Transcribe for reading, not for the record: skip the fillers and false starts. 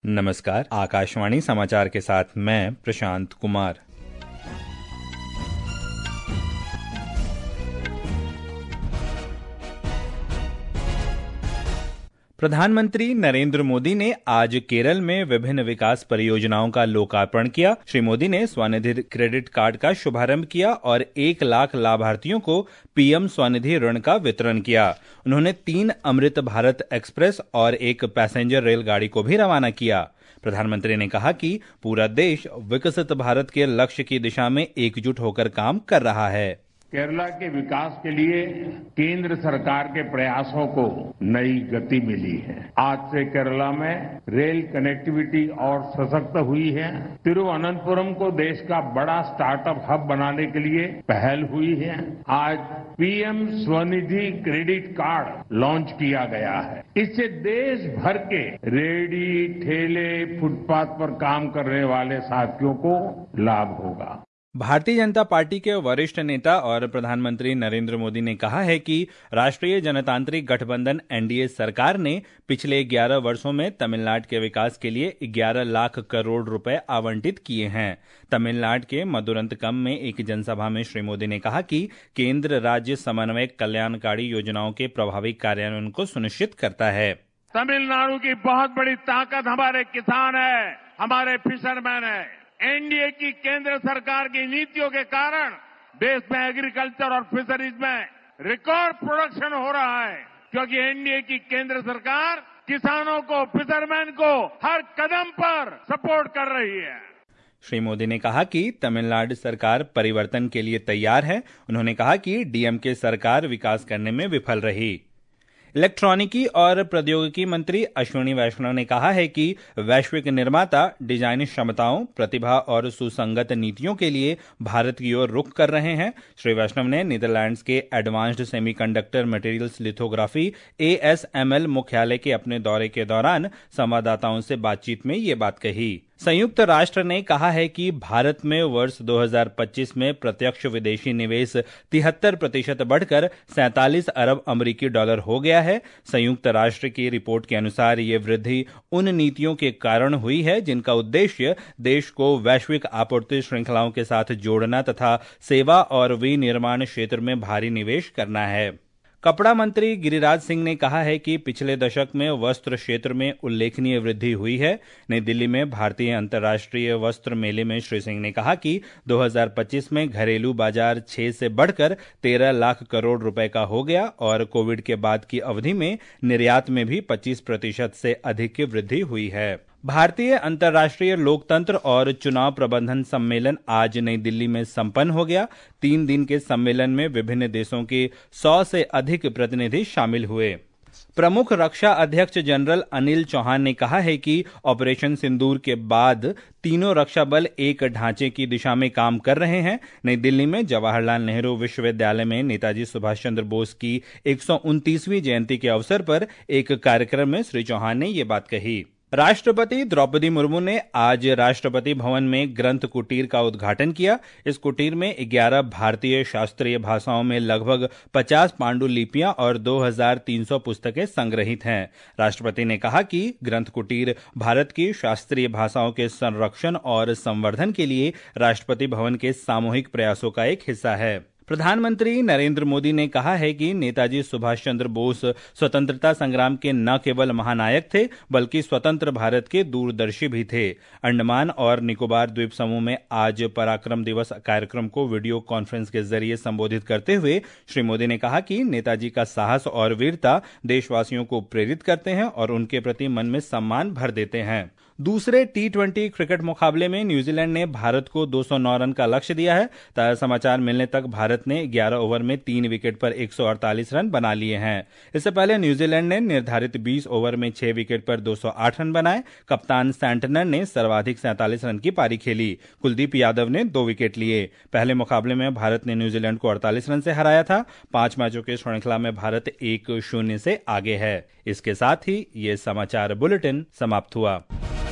नमस्कार, आकाशवाणी समाचार के साथ मैं प्रशांत कुमार। प्रधानमंत्री नरेंद्र मोदी ने आज केरल में विभिन्न विकास परियोजनाओं का लोकार्पण किया। श्री मोदी ने स्वनिधि क्रेडिट कार्ड का शुभारंभ किया और 1 लाख लाभार्थियों को पीएम स्वनिधि ऋण का वितरण किया। उन्होंने 3 अमृत भारत एक्सप्रेस और 1 पैसेंजर रेलगाड़ी को भी रवाना किया। प्रधानमंत्री ने कहा कि पूरा देश विकसित भारत के लक्ष्य की दिशा में एकजुट होकर काम कर रहा है। केरला के विकास के लिए केंद्र सरकार के प्रयासों को नई गति मिली है। आज से केरला में रेल कनेक्टिविटी और सशक्त हुई है। तिरुवनंतपुरम को देश का बड़ा स्टार्टअप हब बनाने के लिए पहल हुई है। आज PM Svanidhi credit card launch किया गया है। इससे देश भर के रेहड़ी, ठेले, फुटपाथ पर काम करने वाले साथियों को लाभ होगा। भारतीय जनता पार्टी के वरिष्ठ नेता और प्रधानमंत्री नरेंद्र मोदी ने कहा है कि राष्ट्रीय जनतांत्रिक गठबंधन एनडीए सरकार ने पिछले 11 वर्षों में तमिलनाडु के विकास के लिए 11 लाख करोड़ रुपए आवंटित किए हैं। तमिलनाडु के मदुरंतकम में एक जनसभा में श्री मोदी ने कहा कि केंद्र राज्य समन्वयक कल्याणकारी योजनाओं के प्रभावी कार्यान्वयन को सुनिश्चित करता है। तमिलनाडु की बहुत बड़ी ताकत हमारे किसान है, हमारे फिशरमैन है। एनडीए की केंद्र सरकार की नीतियों के कारण देश में एग्रीकल्चर और फिशरीज में रिकॉर्ड प्रोडक्शन हो रहा है, क्योंकि एनडीए की केंद्र सरकार किसानों को, फिशरमैन को हर कदम पर सपोर्ट कर रही है। श्री मोदी ने कहा कि तमिलनाडु सरकार परिवर्तन के लिए तैयार है। उन्होंने कहा कि डीएमके सरकार विकास करने में विफल रही। इलेक्ट्रॉनिकी और प्रौद्योगिकी मंत्री अश्विनी वैष्णव ने कहा है कि वैश्विक निर्माता डिजाइन क्षमताओं, प्रतिभा और सुसंगत नीतियों के लिए भारत की ओर रुख कर रहे हैं। श्री वैष्णव ने नीदरलैंड्स के Advanced Semiconductor Materials Lithography ASML मुख्यालय के अपने दौरे के दौरान संवाददाताओं से बातचीत में ये बात कही। संयुक्त राष्ट्र ने कहा है कि भारत में वर्ष 2025 में प्रत्यक्ष विदेशी निवेश 73% बढ़कर 47 अरब अमेरिकी डॉलर हो गया है। संयुक्त राष्ट्र की रिपोर्ट के अनुसार ये वृद्धि उन नीतियों के कारण हुई है जिनका उद्देश्य देश को वैश्विक आपूर्ति श्रृंखलाओं के साथ जोड़ना तथा सेवा और विनिर्माण क्षेत्र में भारी निवेश करना है। कपड़ा मंत्री गिरिराज सिंह ने कहा है कि पिछले दशक में वस्त्र क्षेत्र में उल्लेखनीय वृद्धि हुई है। नई दिल्ली में भारतीय अंतर्राष्ट्रीय वस्त्र मेले में श्री सिंह ने कहा कि 2025 में घरेलू बाजार 6 से बढ़कर 13 लाख करोड़ रुपए का हो गया और कोविड के बाद की अवधि में निर्यात में भी 25% से अधिक की वृद्धि हुई है। भारतीय अंतर्राष्ट्रीय लोकतंत्र और चुनाव प्रबंधन सम्मेलन आज नई दिल्ली में संपन्न हो गया। 3 दिन के सम्मेलन में विभिन्न देशों के 100 से अधिक प्रतिनिधि शामिल हुए। प्रमुख रक्षा अध्यक्ष जनरल अनिल चौहान ने कहा है कि ऑपरेशन सिंदूर के बाद तीनों रक्षा बल एक ढांचे की दिशा में काम कर रहे हैं। नई दिल्ली में जवाहरलाल नेहरू विश्वविद्यालय में नेताजी सुभाष चंद्र बोस की 129वीं जयंती के अवसर पर एक कार्यक्रम में श्री चौहान ने ये बात कही। राष्ट्रपति द्रौपदी मुर्मू ने आज राष्ट्रपति भवन में ग्रंथ कुटीर का उद्घाटन किया। इस कुटीर में 11 भारतीय शास्त्रीय भाषाओं में लगभग 50 पांडुलिपियां और 2300 पुस्तकें संग्रहित हैं। राष्ट्रपति ने कहा कि ग्रंथ कुटीर भारत की शास्त्रीय भाषाओं के संरक्षण और संवर्धन के लिए राष्ट्रपति भवन के सामूहिक प्रयासों का एक हिस्सा है। प्रधानमंत्री नरेंद्र मोदी ने कहा है कि नेताजी सुभाष चंद्र बोस स्वतंत्रता संग्राम के न केवल महानायक थे बल्कि स्वतंत्र भारत के दूरदर्शी भी थे। अंडमान और निकोबार द्वीप समूह में आज पराक्रम दिवस कार्यक्रम को वीडियो कॉन्फ्रेंस के जरिए संबोधित करते हुए श्री मोदी ने कहा कि नेताजी का साहस और वीरता देशवासियों को प्रेरित करते हैं और उनके प्रति मन में सम्मान भर देते हैं। दूसरे T20 क्रिकेट मुकाबले में न्यूजीलैंड ने भारत को 209 रन का लक्ष्य दिया है। ताजा समाचार मिलने तक भारत ने 11 ओवर में 3 विकेट पर 148 रन बना लिए हैं। इससे पहले न्यूजीलैंड ने निर्धारित 20 ओवर में 6 विकेट पर 208 रन बनाए। कप्तान सैंटनर ने सर्वाधिक 47 रन की पारी खेली। कुलदीप यादव ने 2 विकेट लिए। पहले मुकाबले में भारत ने न्यूजीलैंड को 48 रन से हराया था। 5 मैचों की श्रृंखला में भारत 1-0 से आगे है। इसके साथ ही ये समाचार बुलेटिन समाप्त हुआ।